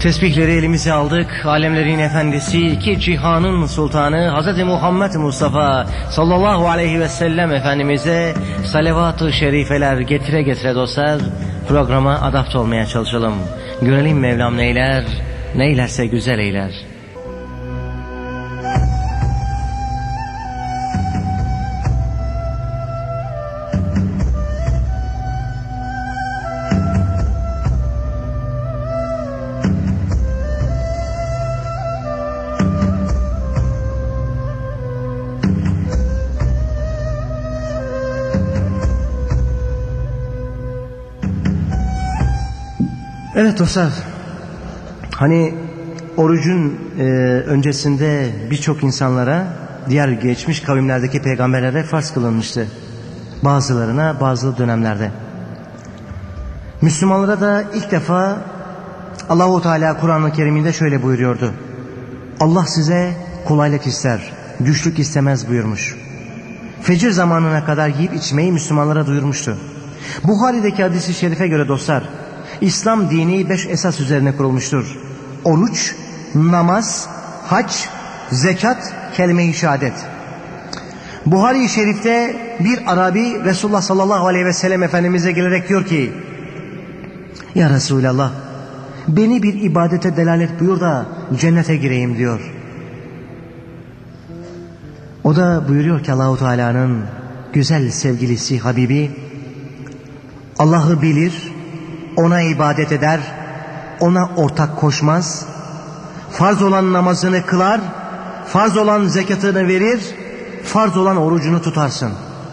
Tesbihleri elimize aldık. Alemlerin efendisi, iki cihanın sultanı Hz. Muhammed Mustafa sallallahu aleyhi ve sellem Efendimiz'e salavat-ı şerifeler getire getire dostlar programa adapte olmaya çalışalım. Görelim Mevlam neyler, neylerse güzel eyler. Evet dostlar, hani orucun öncesinde birçok insanlara, diğer geçmiş kavimlerdeki peygamberlere farz kılınmıştı. Bazılarına bazı dönemlerde. Müslümanlara da ilk defa Allahu Teala Kur'an-ı Kerim'inde şöyle buyuruyordu. Allah size kolaylık ister, güçlük istemez buyurmuş. Fecir zamanına kadar yiyip içmeyi Müslümanlara duyurmuştu. Buhari'deki hadis-i şerife göre dostlar, İslam dini 5 esas üzerine kurulmuştur. Oruç, namaz, hac, zekat, kelime-i şehadet. Buhari-i Şerif'te bir Arabi Resulullah sallallahu aleyhi ve sellem Efendimiz'e gelerek diyor ki: Ya Resulallah, beni bir ibadete delalet buyur da cennete gireyim diyor. O da buyuruyor ki Allahu Teala'nın güzel sevgilisi Habibi, Allah'ı bilir, ona ibadet eder, ona ortak koşmaz, farz olan namazını kılar, farz olan zekatını verir, farz olan orucunu tutarsın.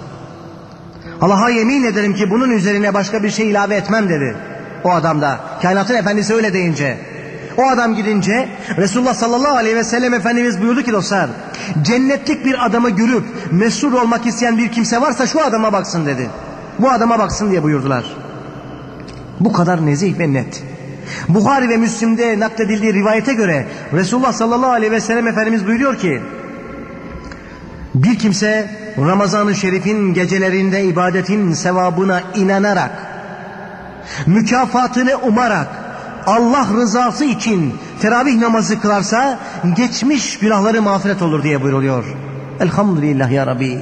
Allah'a yemin ederim ki bunun üzerine başka bir şey ilave etmem dedi. O adam da, kainatın efendisi öyle deyince. O adam gidince Resulullah sallallahu aleyhi ve sellem Efendimiz buyurdu ki dostlar, cennetlik bir adamı görüp mesrur olmak isteyen bir kimse varsa şu adama baksın dedi. Bu adama baksın diye buyurdular. Bu kadar nezih ve net. Buhari ve Müslim'de nakledildiği rivayete göre Resulullah sallallahu aleyhi ve sellem Efendimiz buyuruyor ki, bir kimse Ramazan-ı Şerif'in gecelerinde ibadetin sevabına inanarak, mükafatını umarak, Allah rızası için teravih namazı kılarsa geçmiş günahları mağfiret olur diye buyuruluyor. Elhamdülillah ya Rabbi.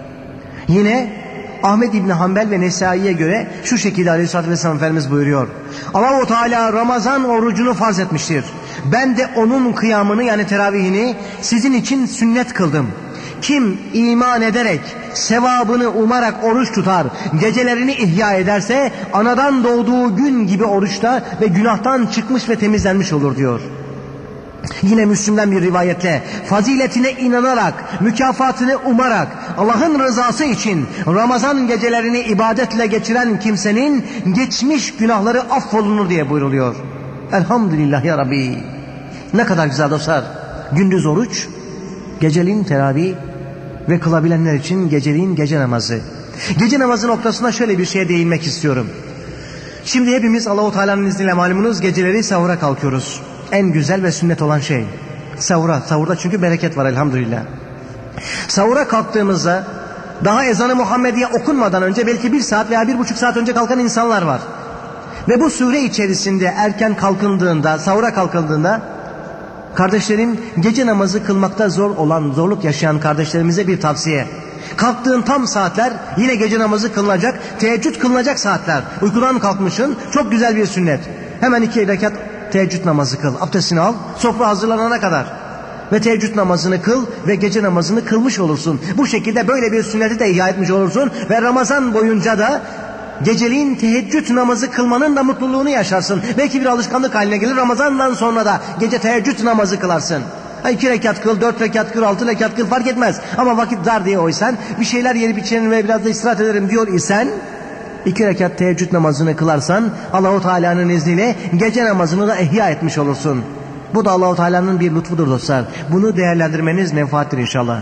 Yine Ahmed İbni Hanbel ve Nesai'ye göre şu şekilde Aleyhisselatü Vesselam Efendimiz buyuruyor. Allah-u Teala Ramazan orucunu farz etmiştir. Ben de onun kıyamını, yani teravihini sizin için sünnet kıldım. Kim iman ederek, sevabını umarak oruç tutar, gecelerini ihya ederse anadan doğduğu gün gibi oruçta ve günahtan çıkmış ve temizlenmiş olur diyor. Yine Müslim'den bir rivayetle faziletine inanarak, mükafatını umarak, Allah'ın rızası için Ramazan gecelerini ibadetle geçiren kimsenin geçmiş günahları affolunur diye buyruluyor. Elhamdülillah ya Rabbi. Ne kadar güzel dostlar. Gündüz oruç, geceliğin teravih ve kılabilenler için geceliğin gece namazı. Gece namazı noktasında şöyle bir şeye değinmek istiyorum. Şimdi hepimiz Allahu Teala'nın izniyle malumunuz geceleri sahura kalkıyoruz. En güzel ve sünnet olan şey sahura. Sahurda çünkü bereket var elhamdülillah. Sahura kalktığımızda daha ezanı Muhammediye okunmadan önce belki 1 saat veya 1,5 saat önce kalkan insanlar var. Ve bu süre içerisinde erken kalkıldığında, sahura kalkıldığında kardeşlerim, gece namazı kılmakta zorluk yaşayan kardeşlerimize bir tavsiye. Kalktığın tam saatler yine gece namazı kılınacak, teheccüd kılınacak saatler. Uykudan kalkmışsın, çok güzel bir sünnet. Hemen 2 rekat teheccüd namazı kıl, abdestini al, sofra hazırlanana kadar. Ve teheccüd namazını kıl ve gece namazını kılmış olursun. Bu şekilde böyle bir sünneti de ihya etmiş olursun. Ve Ramazan boyunca da geceliğin teheccüd namazı kılmanın da mutluluğunu yaşarsın. Belki bir alışkanlık haline gelir. Ramazandan sonra da gece teheccüd namazı kılarsın. 2 rekat kıl, 4 rekat kıl, 6 rekat kıl fark etmez. Ama vakit dar diye oysan, bir şeyler yiyip içerim ve biraz da istirahat ederim diyor isen, 2 rekat teheccüd namazını kılarsan Allahu Teala'nın izniyle gece namazını da ihya etmiş olursun. Bu da Allahu Teala'nın bir lütfudur dostlar. Bunu değerlendirmeniz menfaattir inşallah.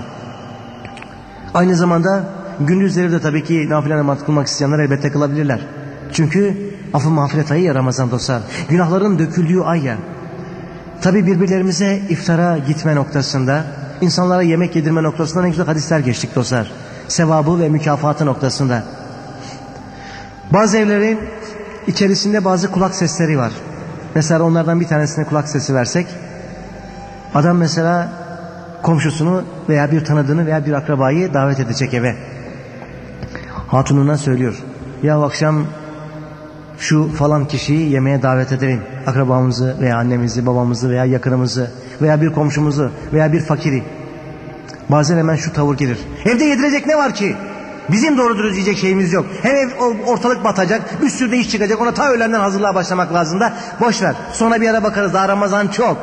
Aynı zamanda gündüzleri de tabii ki nafile namaz kılmak isteyenler elbette kılabilirler. Çünkü affı mağfiret ayı ya Ramazan dostlar. Günahların döküldüğü ay ya. Tabii birbirlerimize iftara gitme noktasında, insanlara yemek yedirme noktasında ne güzel hadisler geçtik dostlar. Sevabı ve mükafatı noktasında. Bazı evlerin içerisinde bazı kulak sesleri var. Mesela onlardan bir tanesine kulak sesi versek, adam mesela komşusunu veya bir tanıdığını veya bir akrabayı davet edecek eve. Hatununa söylüyor. Ya akşam şu falan kişiyi yemeğe davet edelim. Akrabamızı veya annemizi, babamızı veya yakınımızı veya bir komşumuzu veya bir fakiri. Bazen hemen şu tavır gelir. Evde yedirecek ne var ki? Bizim doğru dürüst yiyecek şeyimiz yok. Hem ev, ortalık batacak, bir sürü de iş çıkacak. Ona ta öğlenden hazırlığa başlamak lazım da. Boş ver. Sonra bir ara bakarız. Daha Ramazan çok.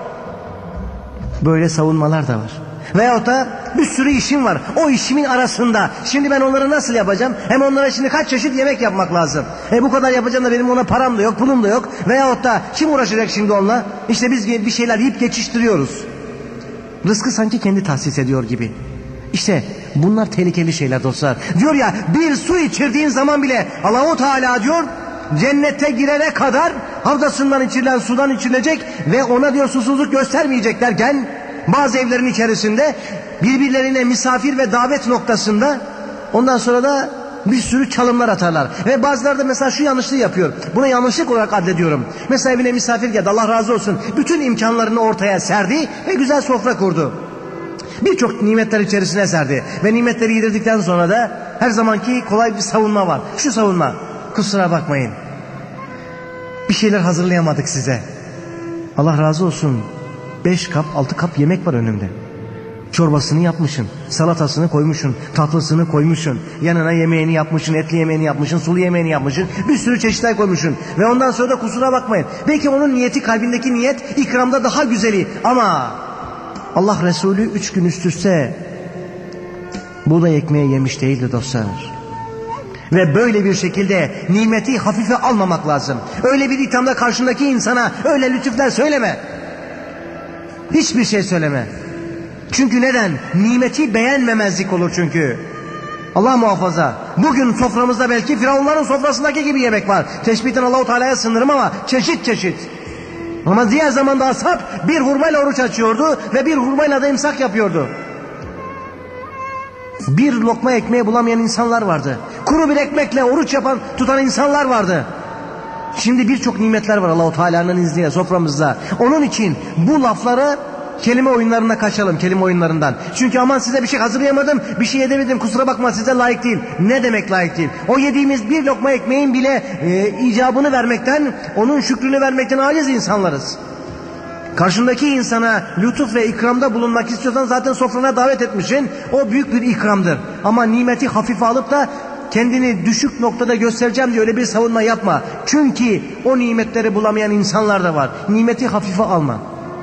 Böyle savunmalar da var. Veyahut da bir sürü işim var. O işimin arasında. Şimdi ben onları nasıl yapacağım? Hem onlara şimdi kaç çeşit yemek yapmak lazım. Bu kadar yapacağım da benim ona param da yok, pulum da yok. Veyahut da kim uğraşacak şimdi onunla? İşte biz bir şeyler yiyip geçiştiriyoruz. Rızkı sanki kendi tahsis ediyor gibi. İşte bunlar tehlikeli şeyler dostlar. Diyor ya, bir su içirdiğin zaman bile Allah-u Teala diyor, cennete girene kadar havzasından içirilen sudan içilecek ve ona diyor susuzluk göstermeyecek derken, bazı evlerin içerisinde birbirlerine misafir ve davet noktasında ondan sonra da bir sürü çalımlar atarlar. Ve bazıları da mesela şu yanlışlığı yapıyor. Buna yanlışlık olarak addediyorum. Mesela evine misafir geldi, Allah razı olsun. Bütün imkanlarını ortaya serdi ve güzel sofra kurdu. Birçok nimetler içerisine serdi. Ve nimetleri yedirdikten sonra da her zamanki kolay bir savunma var. Şu savunma: kusura bakmayın, bir şeyler hazırlayamadık size. Allah razı olsun. 5 kap 6 kap yemek var önümde. Çorbasını yapmışsın, salatasını koymuşsun, tatlısını koymuşsun, yanına yemeğini yapmışsın, etli yemeğini yapmışsın, sulu yemeğini yapmışsın, bir sürü çeşitler koymuşsun. Ve ondan sonra da kusura bakmayın. Belki onun niyeti, kalbindeki niyet ikramda daha güzeli. Ama Allah Resulü 3 gün üst üste buğday ekmeği yemiş değildi dostlar. Ve böyle bir şekilde nimeti hafife almamak lazım. Öyle bir ithamda karşındaki insana öyle lütuflar söyleme. Hiçbir şey söyleme. Çünkü neden? Nimeti beğenmemezlik olur çünkü. Allah muhafaza. Bugün soframızda belki Firavunların sofrasındaki gibi yemek var. Teşbihten Allah-u Teala'ya sınırım ama çeşit çeşit. Ama diğer zamanda ashab bir hurmayla oruç açıyordu ve bir hurmayla da imsak yapıyordu. Bir lokma ekmeği bulamayan insanlar vardı. Kuru bir ekmekle oruç tutan insanlar vardı. Şimdi birçok nimetler var Allah-u Teala'nın izniyle soframızda. Onun için bu lafları kelime oyunlarına kaçalım, kelime oyunlarından. Çünkü aman size bir şey hazırlayamadım, bir şey edemedim, kusura bakma size layık değil. Ne demek layık değil? O yediğimiz bir lokma ekmeğin bile icabını vermekten, onun şükrünü vermekten aciz insanlarız. Karşındaki insana lütuf ve ikramda bulunmak istiyorsan zaten sofrana davet etmişsin. O büyük bir ikramdır. Ama nimeti hafife alıp da kendini düşük noktada göstereceğim diye öyle bir savunma yapma. Çünkü o nimetleri bulamayan insanlar da var. Nimeti hafife alma.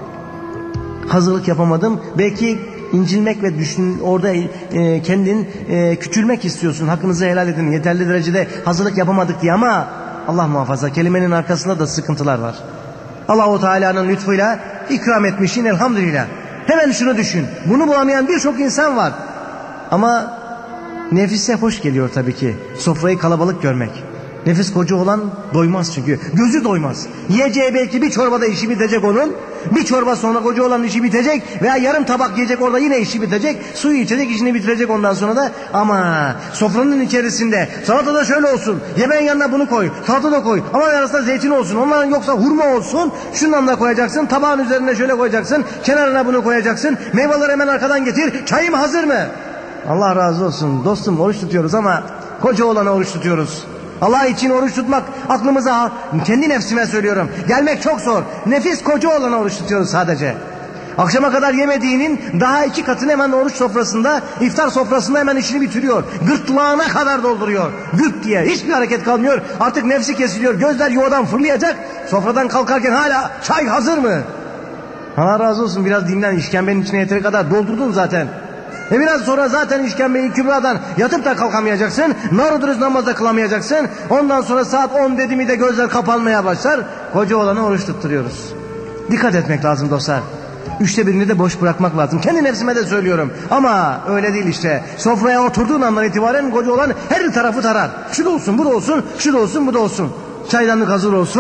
Hazırlık yapamadım. Belki incilmek ve orada kendin küçülmek istiyorsun. Hakkınızı helal edin. Yeterli derecede hazırlık yapamadık diye, ama Allah muhafaza, kelimenin arkasında da sıkıntılar var. Allah-u Teala'nın lütfuyla ikram etmişsin elhamdülillah. Hemen şunu düşün. Bunu bulamayan birçok insan var. Ama nefise hoş geliyor tabii ki sofrayı kalabalık görmek. Nefis koca olan doymaz çünkü. Gözü doymaz. Yiyeceği belki bir çorbada işi bitecek onun. Bir çorba sonra koca olan işi bitecek. Veya yarım tabak yiyecek, orada yine işi bitecek. Suyu içecek, işini bitirecek ondan sonra da. Ama sofranın içerisinde salata da şöyle olsun, yemeğin yanına bunu koy, salata da koy, ama arasında zeytin olsun, onların yoksa hurma olsun, şundan da koyacaksın, tabağın üzerine şöyle koyacaksın, kenarına bunu koyacaksın, meyveleri hemen arkadan getir, çayım hazır mı? Allah razı olsun dostum, oruç tutuyoruz ama koca olana oruç tutuyoruz. Allah için oruç tutmak aklımıza, kendi nefsime söylüyorum, gelmek çok zor. Nefis koca olana oruç tutuyoruz sadece. Akşama kadar yemediğinin daha 2 katını hemen oruç sofrasında, iftar sofrasında hemen işini bitiriyor. Gırtlağına kadar dolduruyor. Gırt diye hiçbir hareket kalmıyor. Artık nefsi kesiliyor. Gözler yuvadan fırlayacak. Sofradan kalkarken hala çay hazır mı? Allah razı olsun, biraz dinlen. İşkembenin içine yeteri kadar doldurdun zaten. Biraz sonra zaten işkembeyi kübradan yatıp da kalkamayacaksın. Naruduruz namazda kılamayacaksın. Ondan sonra saat 10 dedi mi de gözler kapanmaya başlar. Koca olanı oruç tutturuyoruz. Dikkat etmek lazım dostlar. 3'te 1'ini de boş bırakmak lazım. Kendi nefsime de söylüyorum. Ama öyle değil işte. Sofraya oturduğun andan itibaren koca olan her tarafı tarar. Şu da olsun, bu da olsun, şu da olsun, bu da olsun. Çaydanlık hazır olsun.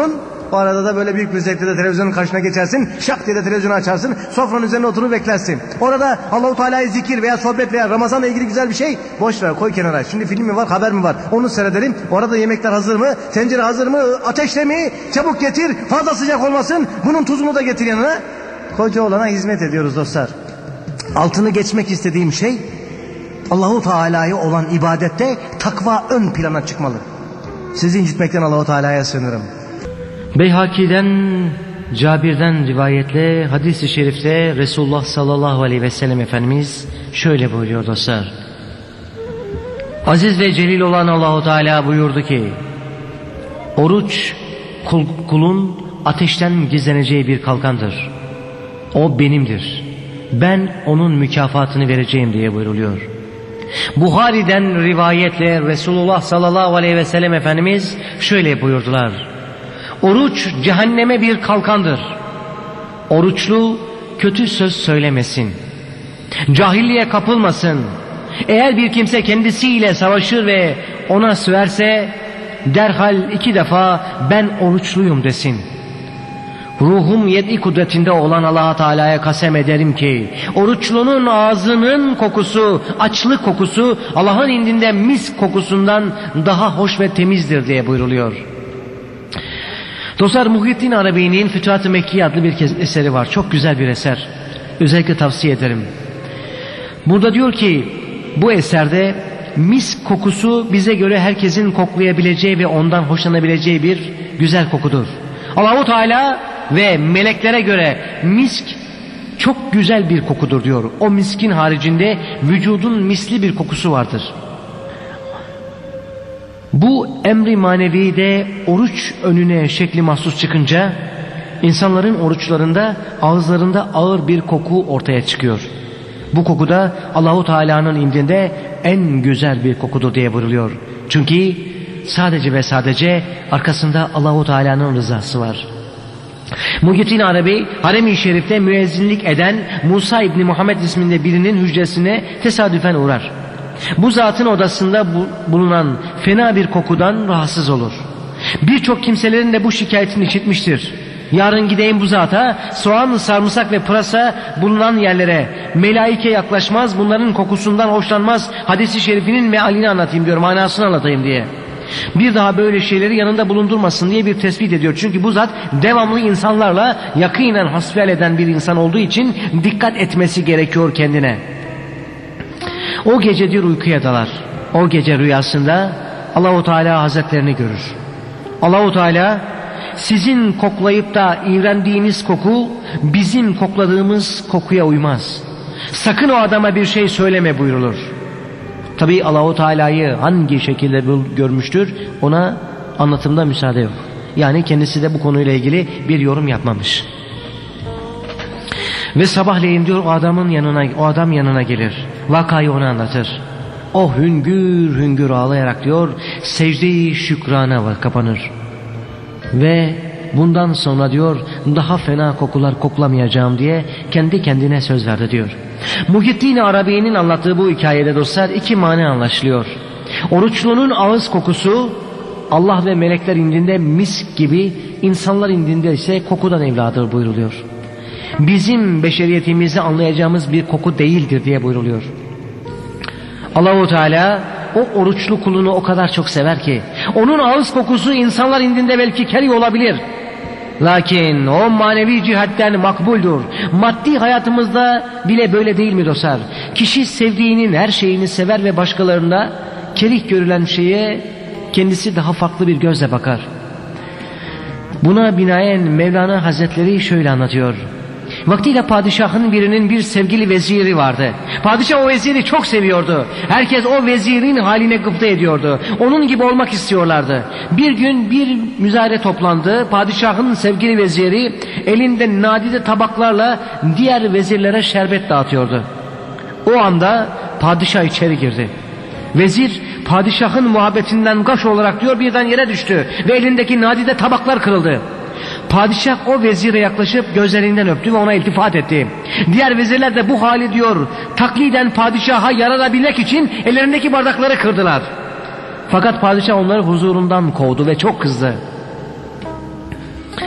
O arada da böyle büyük bir zevkle de televizyonun karşısına geçersin. Şak diye de televizyonu açarsın. Sofranın üzerine oturup beklersin. Orada Allahu Teala'yı zikir veya sohbet veya Ramazan'la ilgili güzel bir şey, boş ver, koy kenara. Şimdi film mi var, haber mi var? Onu seyredelim. Orada yemekler hazır mı? Tencere hazır mı? Ateşle mi? Çabuk getir. Fazla sıcak olmasın. Bunun tuzunu da getir yanına. Koca olana hizmet ediyoruz dostlar. Altını geçmek istediğim şey, Allahu Teala'ya olan ibadette takva ön plana çıkmalı. Sizi incitmekten Allahu Teala'ya sığınırım. Beyhaki'den, Cabir'den rivayetle hadis-i şerifte Resulullah sallallahu aleyhi ve sellem Efendimiz şöyle buyuruyor dostlar. Aziz ve celil olan Allahu Teala buyurdu ki, oruç kulun ateşten gizleneceği bir kalkandır. O benimdir. Ben onun mükafatını vereceğim diye buyruluyor. Buhari'den rivayetle Resulullah sallallahu aleyhi ve sellem Efendimiz şöyle buyurdular. Oruç cehenneme bir kalkandır. Oruçlu kötü söz söylemesin. Cahilliğe kapılmasın. Eğer bir kimse kendisiyle savaşır ve ona söverse derhal 2 defa ben oruçluyum desin. Ruhum yedi kudretinde olan Allah Teala'ya kasem ederim ki oruçlunun ağzının kokusu, açlık kokusu Allah'ın indinde mis kokusundan daha hoş ve temizdir diye buyruluyor. Dostlar, Muhyiddin Arabi'nin Fütuhat-ı Mekkiye adlı bir eseri var. Çok güzel bir eser. Özellikle tavsiye ederim. Burada diyor ki bu eserde mis kokusu bize göre herkesin koklayabileceği ve ondan hoşlanabileceği bir güzel kokudur. Allah-u Teala ve meleklere göre misk çok güzel bir kokudur diyor. O miskin haricinde vücudun misli bir kokusu vardır. Bu emri manevi de oruç önüne şekli mahsus çıkınca insanların oruçlarında ağızlarında ağır bir koku ortaya çıkıyor. Bu koku da Allahu Teala'nın indinde en güzel bir kokudur diye buyruluyor. Çünkü sadece ve sadece arkasında Allahu Teala'nın rızası var. Muhyiddin Arabi Harem-i Şerif'te müezzinlik eden Musa İbni Muhammed isminde birinin hücresine tesadüfen uğrar. Bu zatın odasında bulunan fena bir kokudan rahatsız olur. Birçok kimselerin de bu şikayetini işitmiştir. Yarın gideyim bu zata, soğan, sarımsak ve pırasa bulunan yerlere, melaike yaklaşmaz, bunların kokusundan hoşlanmaz, hadis-i şerifinin mealini anlatayım diyor, manasını anlatayım diye. Bir daha böyle şeyleri yanında bulundurmasın diye bir tespit ediyor. Çünkü bu zat devamlı insanlarla yakinen hasbihal eden bir insan olduğu için dikkat etmesi gerekiyor kendine. O gece diyor uykuya dalar. O gece rüyasında Allahu Teala Hazretlerini görür. Allahu Teala sizin koklayıp da iğrendiğiniz koku bizim kokladığımız kokuya uymaz. Sakın o adama bir şey söyleme buyurulur. Tabi Allahu Teala'yı hangi şekilde görmüştür ona anlatımda müsaade yok. Yani kendisi de bu konuyla ilgili bir yorum yapmamış. Ve sabahleyin diyor o adam yanına gelir. Vakayı ona anlatır. O hüngür hüngür ağlayarak diyor secde-i şükrana kapanır. Ve bundan sonra diyor daha fena kokular koklamayacağım diye kendi kendine söz verdi diyor. Muhyiddin Arabi'nin anlattığı bu hikayede dostlar 2 mane anlaşılıyor. Oruçlunun ağız kokusu Allah ve melekler indinde misk gibi, insanlar indinde ise kokudan evladır buyruluyor. Bizim beşeriyetimizde anlayacağımız bir koku değildir diye buyruluyor. Allahu Teala o oruçlu kulunu o kadar çok sever ki onun ağız kokusu insanlar indinde belki keri olabilir. Lakin o manevi cihetten makbuldür. Maddi hayatımızda bile böyle değil mi dostlar? Kişi sevdiğinin her şeyini sever ve başkalarında kerih görülen şeye kendisi daha farklı bir gözle bakar. Buna binaen Mevlana Hazretleri şöyle anlatıyor. Vaktiyle padişahın birinin bir sevgili veziri vardı. Padişah o veziri çok seviyordu. Herkes o vezirin haline gıpta ediyordu. Onun gibi olmak istiyorlardı. Bir gün bir müzayere toplandı. Padişahın sevgili veziri elinde nadide tabaklarla diğer vezirlere şerbet dağıtıyordu. O anda padişah içeri girdi. Vezir padişahın muhabbetinden gaş olarak diyor birden yere düştü ve elindeki nadide tabaklar kırıldı. Padişah o vezire yaklaşıp gözlerinden öptü ve ona iltifat etti. Diğer vezirler de bu hali diyor takliden padişaha yaranabilmek için ellerindeki bardakları kırdılar. Fakat padişah onları huzurundan kovdu ve çok kızdı.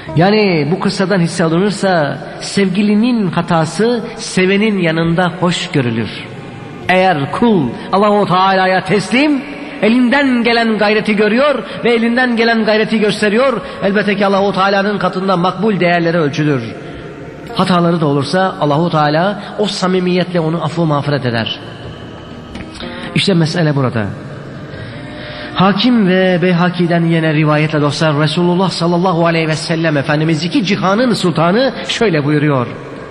Yani bu kıssadan hisse alınırsa sevgilinin hatası sevenin yanında hoş görülür. Eğer kul Allah-u Teala'ya teslim, elinden gelen gayreti görüyor ve elinden gelen gayreti gösteriyor, elbette ki Allah-u Teala'nın katında makbul değerleri ölçülür. Hataları da olursa Allah-u Teala o samimiyetle onu affı mağfiret eder. İşte mesele burada. Hakim ve Beyhaki'den yine rivayetle dostlar, Resulullah sallallahu aleyhi ve sellem Efendimiz iki cihanın sultanı şöyle buyuruyor: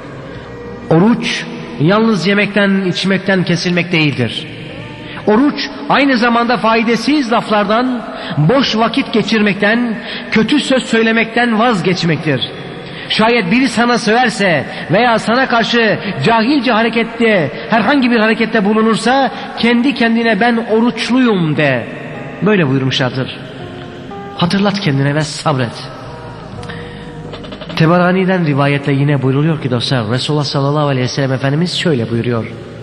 oruç yalnız yemekten içmekten kesilmek değildir. Oruç aynı zamanda faydasız laflardan, boş vakit geçirmekten, kötü söz söylemekten vazgeçmektir. Şayet biri sana söverse veya sana karşı cahilce harekette, herhangi bir harekette bulunursa kendi kendine ben oruçluyum de. Böyle buyurmuşlardır. Hatırlat kendine ve sabret. Tebarani'den rivayetle yine buyruluyor ki dostlar, Resulullah sallallahu aleyhi ve sellem Efendimiz şöyle buyuruyor: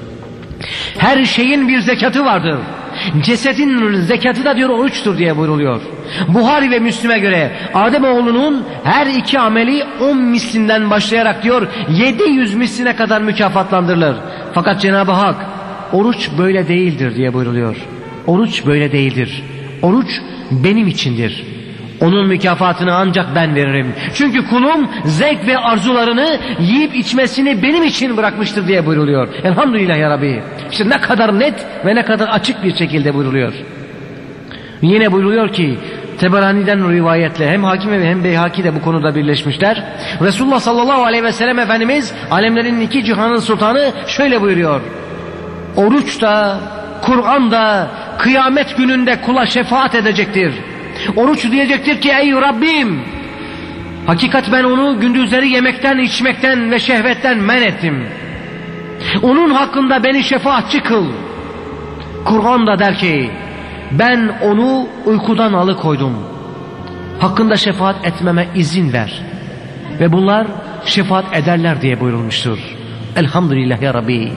her şeyin bir zekatı vardır. Cesedin zekatı da diyor oruçtur diye buyruluyor. Buhari ve Müslim'e göre Ademoğlunun her iki ameli 10 mislinden başlayarak diyor 700 misline kadar mükafatlandırılır. Fakat Cenab-ı Hak oruç böyle değildir diye buyruluyor. Oruç böyle değildir. Oruç benim içindir. Onun mükafatını ancak ben veririm. Çünkü kulum zevk ve arzularını yiyip içmesini benim için bırakmıştır diye buyruluyor. Elhamdülillah ya Rabbi. İşte ne kadar net ve ne kadar açık bir şekilde buyruluyor. Yine buyruluyor ki Tebarani'den rivayetle hem Hakim ve hem Beyhaki de bu konuda birleşmişler. Resulullah sallallahu aleyhi ve sellem Efendimiz alemlerin iki cihanın sultanı şöyle buyuruyor: oruç da Kur'an da kıyamet gününde kula şefaat edecektir. Oruç diyecektir ki ey Rabbim, hakikat ben onu gündüzleri yemekten, içmekten ve şehvetten men ettim. Onun hakkında beni şefaatçi kıl. Kur'an da der ki ben onu uykudan alıkoydum. Hakkında şefaat etmeme izin ver. Ve bunlar şefaat ederler diye buyurulmuştur. Elhamdülillah ya Rabbi.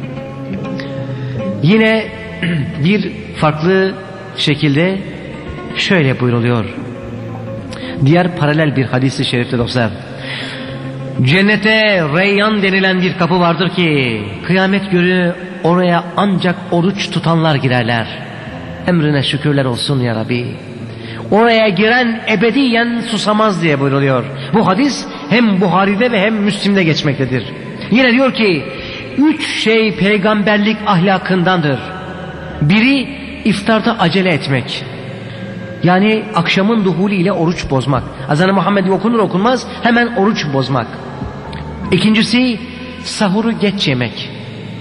Yine bir farklı şekilde şöyle buyruluyor. Diğer paralel bir hadis-i şerifte dostlar, cennete Reyyan denilen bir kapı vardır ki kıyamet günü oraya ancak oruç tutanlar girerler. Emrine şükürler olsun ya Rabbi. Oraya giren ebediyen susamaz diye buyruluyor. Bu hadis hem Buhari'de ve hem Müslim'de geçmektedir. Yine diyor ki 3 şey peygamberlik ahlakındandır. Biri iftarda acele etmek. Yani akşamın duhulü ile oruç bozmak. Azan-ı Muhammed'i okunur okunmaz hemen oruç bozmak. İkincisi sahuru geç yemek.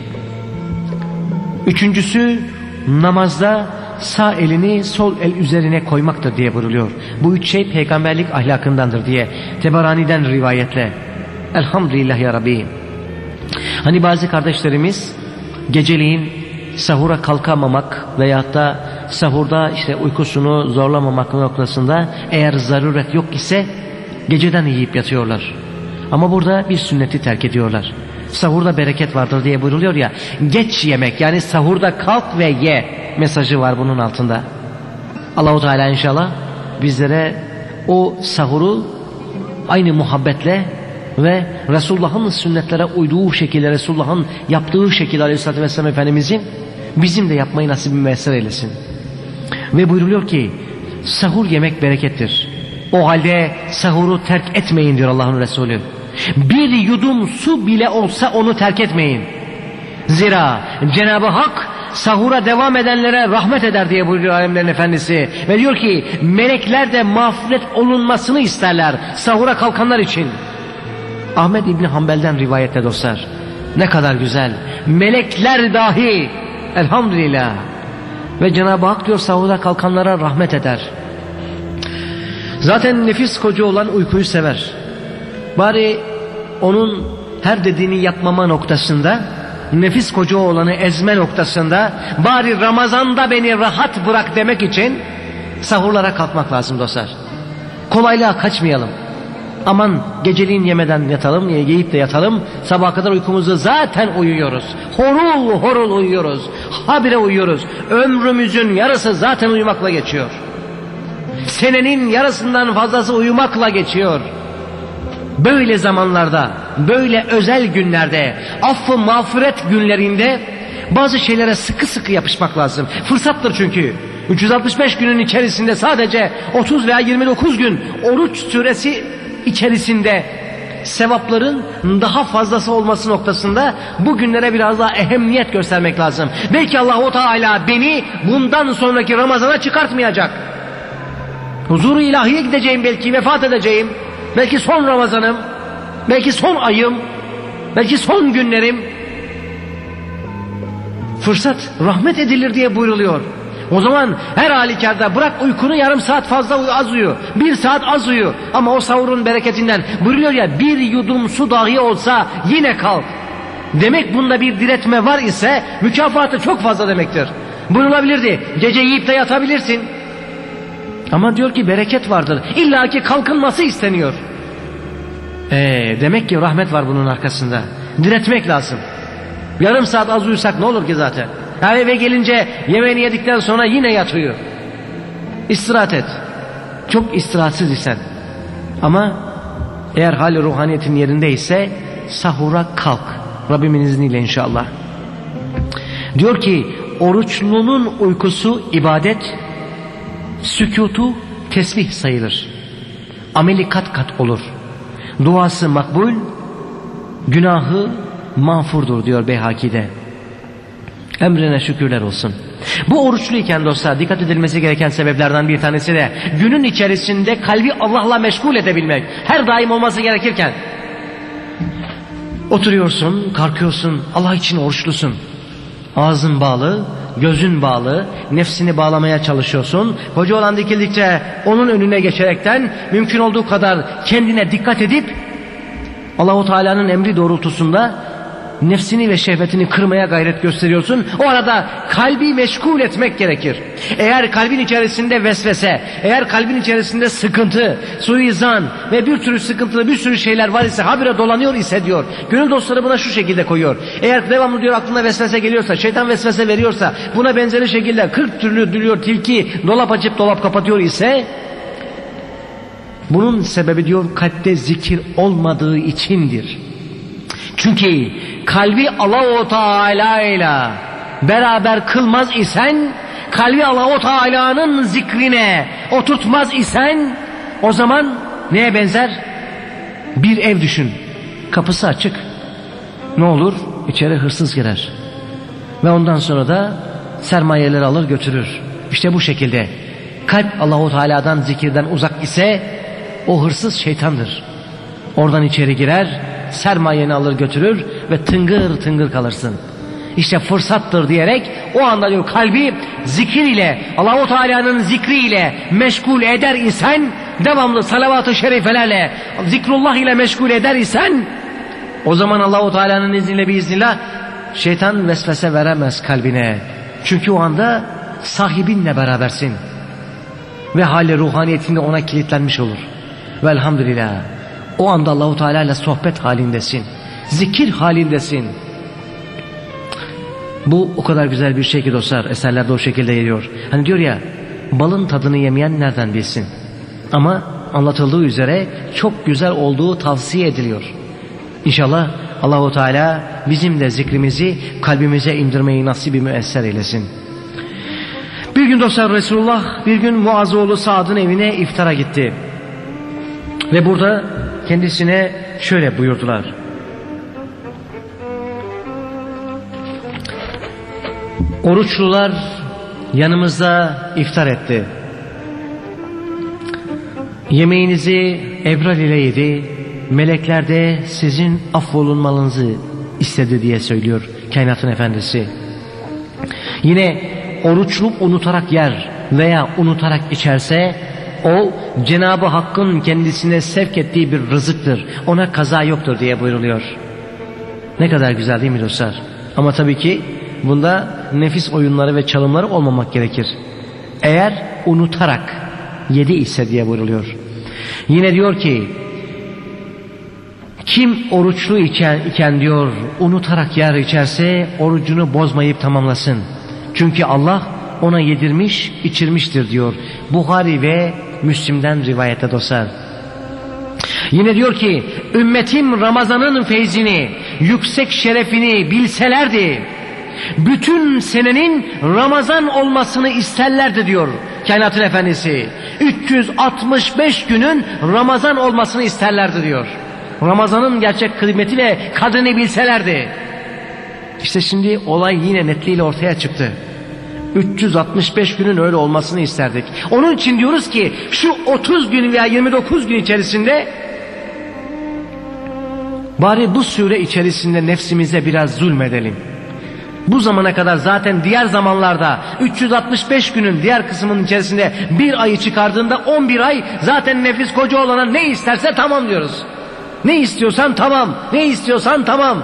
Üçüncüsü namazda sağ elini sol el üzerine koymaktır diye buyruluyor. Bu 3 şey peygamberlik ahlakındandır diye Tebarani'den rivayetle. Elhamdülillah ya Rabbi. Hani bazı kardeşlerimiz geceliğin sahura kalkamamak veyahut da sahurda işte uykusunu zorlamamak noktasında eğer zaruret yok ise geceden yiyip yatıyorlar. Ama burada bir sünneti terk ediyorlar. Sahurda bereket vardır diye buyruluyor ya, geç yemek yani sahurda kalk ve ye mesajı var bunun altında. Allah-u Teala inşallah bizlere o sahuru aynı muhabbetle ve Resulullah'ın sünnetlere uyduğu şekilde, Resulullah'ın yaptığı şekilde Aleyhisselatü Vesselam Efendimizin bizim de yapmayı nasip müyesser eylesin. Ve buyruluyor ki sahur yemek berekettir. O halde sahuru terk etmeyin diyor Allah'ın Resulü. Bir yudum su bile olsa onu terk etmeyin. Zira Cenab-ı Hak sahura devam edenlere rahmet eder diye buyuruyor alemlerin efendisi. Ve diyor ki melekler de mağfiret olunmasını isterler sahura kalkanlar için. Ahmed İbni Hanbel'den rivayette dostlar. Ne kadar güzel. Melekler dahi elhamdülillah. Ve Cenab-ı Hak diyor sahura kalkanlara rahmet eder. Zaten nefis koca olan uykuyu sever. Bari onun her dediğini yapmama noktasında, nefis koca olanı ezme noktasında, bari Ramazan'da beni rahat bırak demek için sahurlara kalkmak lazım dostlar. Kolaylığa kaçmayalım. Aman geceliğin yemeden yatalım, yiyip de yatalım. Sabaha kadar uykumuzu zaten uyuyoruz. Horul horul uyuyoruz. Habire uyuyoruz. Ömrümüzün yarısı zaten uyumakla geçiyor. Senenin yarısından fazlası uyumakla geçiyor. böyle zamanlarda, böyle özel günlerde, affı mağfiret günlerinde bazı şeylere sıkı sıkı yapışmak lazım. Fırsattır çünkü. 365 günün içerisinde sadece 30 veya 29 gün oruç süresi içerisinde sevapların daha fazlası olması noktasında bu günlere biraz daha ehemmiyet göstermek lazım. Belki Allah-u Teala beni bundan sonraki Ramazan'a çıkartmayacak. Huzuru ilahiye gideceğim, belki vefat edeceğim. Belki son Ramazanım, belki son ayım, belki son günlerim. Fırsat rahmet edilir diye buyruluyor. O zaman her halükarda bırak uykunu, yarım saat fazla az uyu, 1 saat az uyu, ama o sahurun bereketinden buyruluyor ya, bir yudum su dahi olsa yine kalk. Demek bunda bir diretme var ise mükafatı çok fazla demektir. Buyrulabilirdi, gece yiyip de yatabilirsin. Ama diyor ki bereket vardır, İlla ki kalkınması isteniyor. Demek ki rahmet var bunun arkasında. Diretmek lazım. Yarım saat az uyusak ne olur ki zaten? Yani eve gelince yemeğini yedikten sonra yine yatıyor. İstirahat et. Çok istirahatsiz isen. Ama eğer hali ruhaniyetin yerindeyse sahura kalk. Rabbimin izniyle inşallah. Diyor ki oruçlunun uykusu ibadet, sükutu tesbih sayılır. Ameli kat kat olur. Duası makbul, günahı mağfurdur diyor Beyhaki'de. Emrine şükürler olsun. Bu oruçluyken dostlar dikkat edilmesi gereken sebeplerden bir tanesi de günün içerisinde kalbi Allah'la meşgul edebilmek. Her daim olması gerekirken oturuyorsun, kalkıyorsun, Allah için oruçlusun. Ağzın bağlı, gözün bağlı, nefsini bağlamaya çalışıyorsun. Hoca olan dikildikçe onun önüne geçerekten mümkün olduğu kadar kendine dikkat edip Allah-u Teala'nın emri doğrultusunda nefsini ve şehvetini kırmaya gayret gösteriyorsun. O arada kalbi meşgul etmek gerekir. Eğer kalbin içerisinde vesvese, eğer kalbin içerisinde sıkıntı, suizan ve bir sürü sıkıntılı bir sürü şeyler var ise, habire dolanıyor ise diyor, gönül dostları buna şu şekilde koyuyor. Eğer devamlı diyor aklına vesvese geliyorsa, şeytan vesvese veriyorsa, buna benzeri şekilde 40 türlü diyor tilki dolap açıp dolap kapatıyor ise, bunun sebebi diyor kalpte zikir olmadığı içindir. Çünkü kalbi Allah-u Teala ile beraber kılmaz isen, kalbi Allah-u Teala'nın zikrine oturtmaz isen, o zaman neye benzer? Bir ev düşün, kapısı açık. Ne olur? İçeri hırsız girer. Ve ondan sonra da sermayeleri alır götürür. İşte bu şekilde kalp Allah-u Teala'dan, zikirden uzak ise o hırsız şeytandır. Oradan içeri girer, sermayeni alır götürür ve tıngır tıngır kalırsın. İşte fırsattır diyerek o anda diyor kalbi zikir ile, Allah-u Teala'nın zikriyle meşgul eder isen, devamlı salavat-ı şerifelerle, zikrullah ile meşgul eder isen, o zaman Allah-u Teala'nın izniyle biiznillah şeytan vesvese veremez kalbine. Çünkü o anda sahibinle berabersin ve hali ruhaniyetinde ona kilitlenmiş olur. Velhamdülillah. O anda Allah-u Teala ile sohbet halindesin. Zikir halindesin. Bu o kadar güzel bir şey ki dostlar, eserlerde o şekilde geliyor. Hani diyor ya, balın tadını yemeyen nereden bilsin? Ama anlatıldığı üzere çok güzel olduğu tavsiye ediliyor. İnşallah Allah-u Teala bizim de zikrimizi kalbimize indirmeyi nasip-i müesser eylesin. Bir gün dostlar Resulullah bir gün Muaz oğlu Sa'd'ın evine iftara gitti. Ve burada kendisine şöyle buyurdular. Oruçlular yanımızda iftar etti. Yemeğinizi Ebral ile yedi. Melekler de sizin affolunmanızı istedi diye söylüyor kainatın efendisi. Yine oruçlu unutarak yer veya unutarak içerse, o Cenab-ı Hakk'ın kendisine sevk ettiği bir rızıktır. Ona kaza yoktur diye buyruluyor. Ne kadar güzel değil mi dostlar? Ama tabii ki bunda nefis oyunları ve çalımları olmamak gerekir. Eğer unutarak yedi ise diye buyruluyor. Yine diyor ki, kim oruçlu iken diyor unutarak yer içerse orucunu bozmayıp tamamlasın. Çünkü Allah ona yedirmiş, içirmiştir diyor. Buhari ve Müslim'den rivayete dostlar. Yine diyor ki ümmetim Ramazan'ın feyzini, yüksek şerefini bilselerdi bütün senenin Ramazan olmasını isterlerdi diyor kainatın efendisi. 365 günün Ramazan olmasını isterlerdi diyor. Ramazan'ın gerçek kıymeti ve kadrini bilselerdi. İşte şimdi olay yine netliğiyle ortaya çıktı. 365 günün öyle olmasını isterdik. Onun için diyoruz ki şu 30 gün veya 29 gün içerisinde bari bu süre içerisinde nefsimize biraz zulmedelim. Bu zamana kadar zaten diğer zamanlarda 365 günün diğer kısmının içerisinde bir ayı çıkardığında 11 ay zaten nefis koca olana ne isterse tamam diyoruz. Ne istiyorsan tamam, ne istiyorsan tamam.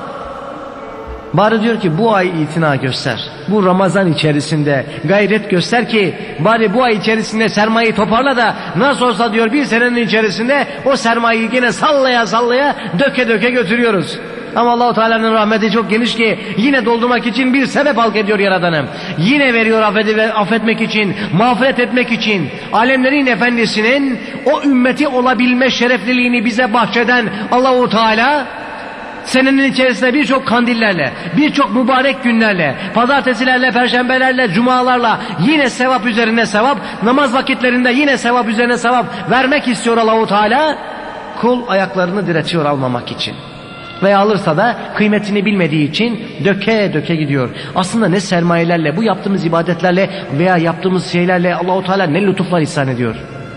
Bari diyor ki bu ay itina göster. Bu Ramazan içerisinde gayret göster ki bari bu ay içerisinde sermayeyi toparla da nasıl olsa diyor bir senenin içerisinde o sermayeyi yine sallaya sallaya döke döke götürüyoruz. Ama Allah-u Teala'nın rahmeti çok geniş ki yine doldurmak için bir sebep halk ediyor Yaradanım. Yine veriyor affetmek için, mağfiret etmek için. Alemlerin efendisinin o ümmeti olabilme şerefliliğini bize bahşeden Allah-u Teala senenin içerisinde birçok kandillerle, birçok mübarek günlerle, pazartesilerle, perşembelerle, cumalarla yine sevap üzerine sevap, namaz vakitlerinde yine sevap üzerine sevap vermek istiyor Allah-u Teala. Kul ayaklarını diretiyor almamak için. Veya alırsa da kıymetini bilmediği için döke döke gidiyor. Aslında ne sermayelerle, bu yaptığımız ibadetlerle veya yaptığımız şeylerle Allah-u Teala ne lütuflar ihsan ediyor.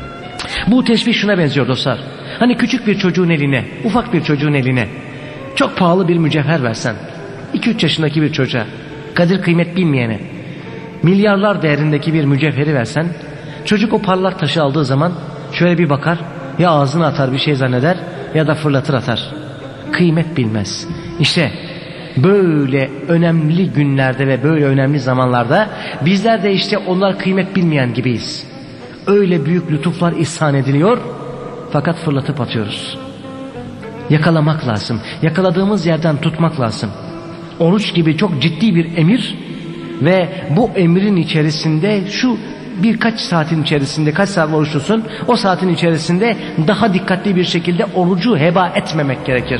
Bu teşbih şuna benziyor dostlar. Hani küçük bir çocuğun eline, ufak bir çocuğun eline çok pahalı bir mücevher versen, 2-3 yaşındaki bir çocuğa, kadir kıymet bilmeyene, milyarlar değerindeki bir mücevheri versen, çocuk o parlak taşı aldığı zaman şöyle bir bakar, ya ağzına atar bir şey zanneder ya da fırlatır atar. Kıymet bilmez. İşte böyle önemli günlerde ve böyle önemli zamanlarda bizler de işte onlar kıymet bilmeyen gibiyiz. Öyle büyük lütuflar ihsan ediliyor fakat fırlatıp atıyoruz. Yakalamak lazım. Yakaladığımız yerden tutmak lazım. Oruç gibi çok ciddi bir emir ve bu emrin içerisinde şu birkaç saatin içerisinde, kaç saat oruçlusun, o saatin içerisinde daha dikkatli bir şekilde orucu heba etmemek gerekir.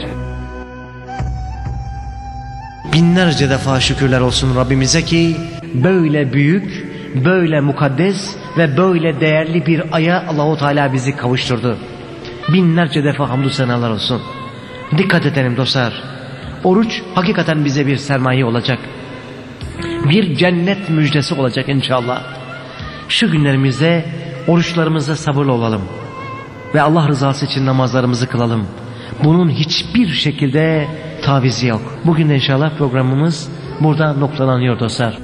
Binlerce defa şükürler olsun Rabbimize ki böyle büyük, böyle mukaddes ve böyle değerli bir aya Allah-u Teala bizi kavuşturdu. Binlerce defa hamdü senalar olsun. Dikkat edelim dostlar. Oruç hakikaten bize bir sermaye olacak. Bir cennet müjdesi olacak inşallah. Şu günlerimizde oruçlarımızda sabırlı olalım. Ve Allah rızası için namazlarımızı kılalım. Bunun hiçbir şekilde tavizi yok. Bugün de inşallah programımız burada noktalanıyor dostlar.